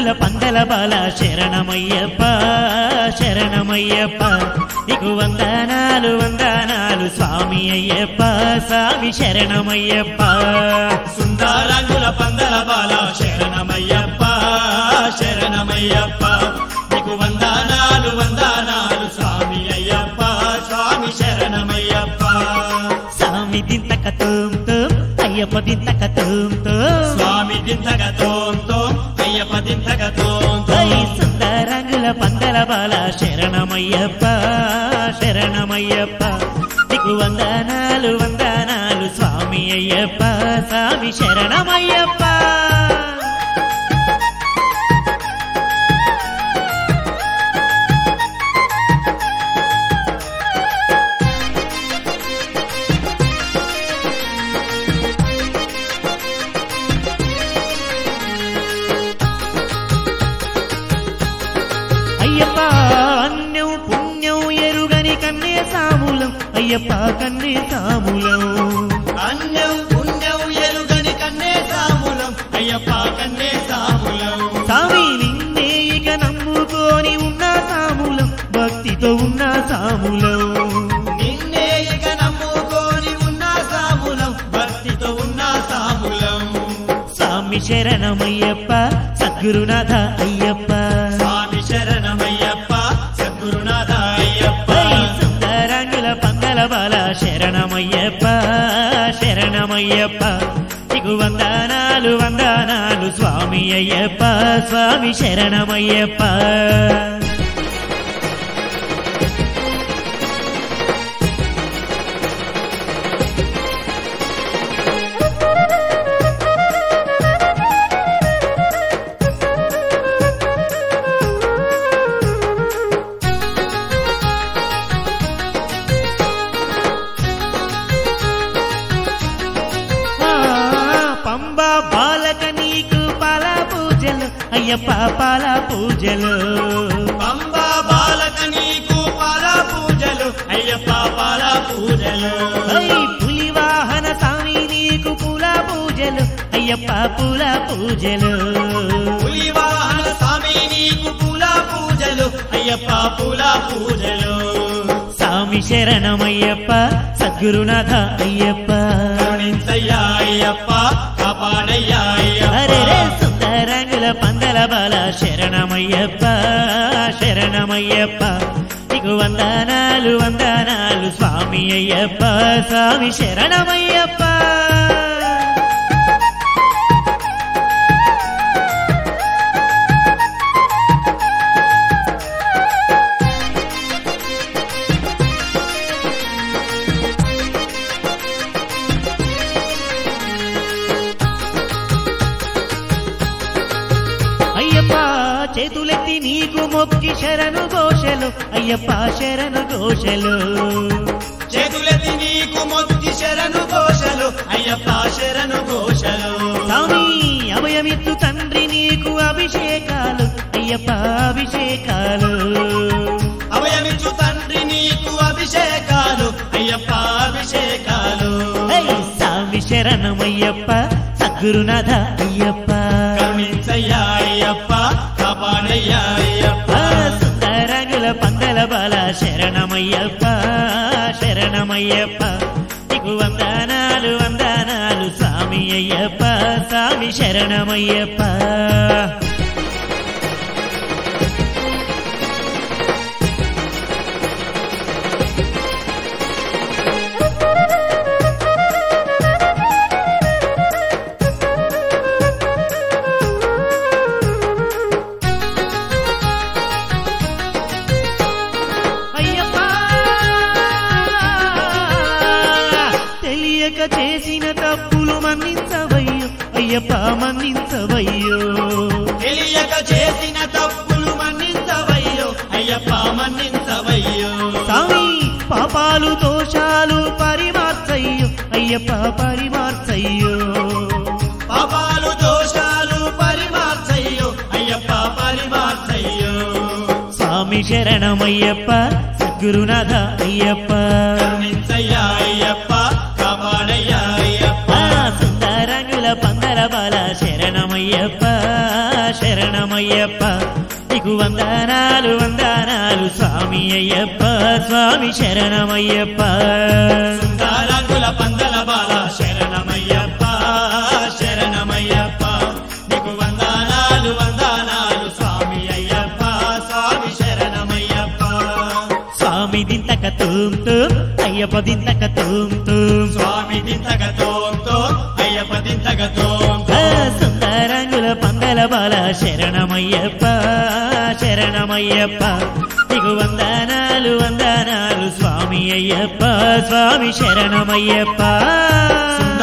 సుందరంగుల పందల బాల శరణమయ్యప్ప శరణమయ్యప్ప నీకు వందనాలు వందనాలు స్వామి అయ్యప్ప స్వామి శరణమయ్యప్ప సుందరంగుల పందల బాల శరణమయ్యప్ప శరణమయ్యప్ప నీకు వందనాలు వందనాలు స్వామి అయ్యప్ప స్వామి శరణమయ్యప్ప స్వామి దింతక తోంతో అయ్యప్ప దింతక తోంతో స్వామి దింతక తోంతో అయ్యప్ప దింతక తోంతో సుందరంగుల పందల బాల శరణమయ్యప్ప శరణమయ్యప్ప నీకు వందనాలు వందనాలు స్వామి అయ్యప్ప స్వామి శరణమయ్యప్ప అయ్యప్ప అన్యం పుణ్యం ఎరుగని కన్నే సాములం అయ్యప్ప కన్నే సాములం అన్యం పుణ్యం ఎరుగని కన్నే సాములం అయ్యప్ప కన్నే సాములం స్వామి నిన్నే ఇక నమ్ముకొని ఉన్న సాములం భక్తితో ఉన్న సాములం నిన్నే ఇక నమ్ముకొని ఉన్న సాములం భక్తితో ఉన్న సాములం స్వామి శరణమయ్యప్ప సద్గురునాథ అయ్యప్ప స్వామి శరణమయ్యప్ప సద్గురునాథ అయ్యప్ప సుందరంగుల పందల బాల శరణమయ్యప్ప శరణమయ్యప్ప నీకు వందనాలు వందనాలు స్వామి అయ్యప్ప స్వామి శరణమయ్యప్ప పంబా బాలక నీకు పాల పూజలు అయ్యప్ప పాల పూజలు పంబా బాలక నీకు పాల పూజలు అయ్యప్ప పాల పూజలు పులి వాహన స్వామి నీకు పూల పూజలు అయ్యప్ప పూల పూజలు పులి వాహన స్వామి నీకు పూల పూజలు అయ్యప్ప పూల పూజలు స్వామి శరణమయ్యప్ప సద్గురునాథ అయ్యప్ప కరుణించయ్యా అయ్యప్ప కాపాడయ్యా అయ్యప్ప అరే సుందరంగుల పందల బాల శరణమయ్యప్ప శరణమయ్యప్ప నీకు వందనాలు వందనాలు స్వామి అయ్యప్ప స్వామి శరణమయ్యప్ప అయ్యప్ప చేతులెత్తి నీకు మొక్కి శరణు ఘోషలు అయ్యప్ప శరణు ఘోషలు చేతులెత్తి నీకు మొక్కి శరణు ఘోషలు అయ్యప్ప శరణు ఘోషలు స్వామి అభయమిత్తు తండ్రి నీకు అభిషేకాలు అయ్యప్ప అభిషేకాలు అభయమిచ్చు తండ్రి నీకు అభిషేకాలు అయ్యప్ప అభిషేకాలు స్వామి శరణమయ్యప్ప సద్గురునాథ అయ్యప్ప కరుణించయ్యా అయ్యప్ప కాపాడయ్యా అయ్యప్ప సుందరంగుల పందల బాల శరణమయ్యప్ప శరణమయ్యప్ప నీకు వందనాలు వందనాలు స్వామి అయ్యప్ప స్వామి శరణమయ్యప్ప తెలియక చేసిన తప్పులు మన్నించవయ్యో అయ్యప్ప మన్నించవయ్యో తెలియక చేసిన తప్పులు మన్నించవయ్యో అయ్యప్ప మన్నించవయ్యో స్వామి పాపాలు దోషాలు పరిమార్చయ్యో అయ్యప్ప పరిమార్చయ్యో పాపాలు దోషాలు పరిమార్చయ్యో అయ్యప్ప పరిమార్చయ్యో స్వామి శరణమయ్యప్ప సద్గురునాథ అయ్యప్ప కరుణించయ్యా అయ్యప్ప కాపాడయ్యా అయ్యప్ప సుందరంగుల పందల బాల శరణమయ్యప్ప శరణ శరణమయ్యప్ప నీకు వందనాలు వందనాలు స్వామి అయ్యప్ప స్వామి శరణమయ్యప్ప సుందరంగుల పందల బాల శరణమయ్యప్ప శరణమయ్యప్ప నీకు వందనాలు వందనాలు స్వామి అయ్యప్ప స్వామి శరణమయ్యప్ప స్వామి దింతక తూం తూం అయ్యప్ప దింతక తూం తూం స్వామి దింతక తోం తోం అయ్యప్ప దింతక తోం సుందరంగుల పందల బాల శరణమయ్యప్ప శరణమయ్యప్ప నీకు వందనాలు వందనాలు స్వామి అయ్యప్ప స్వామి శరణమయ్యప్ప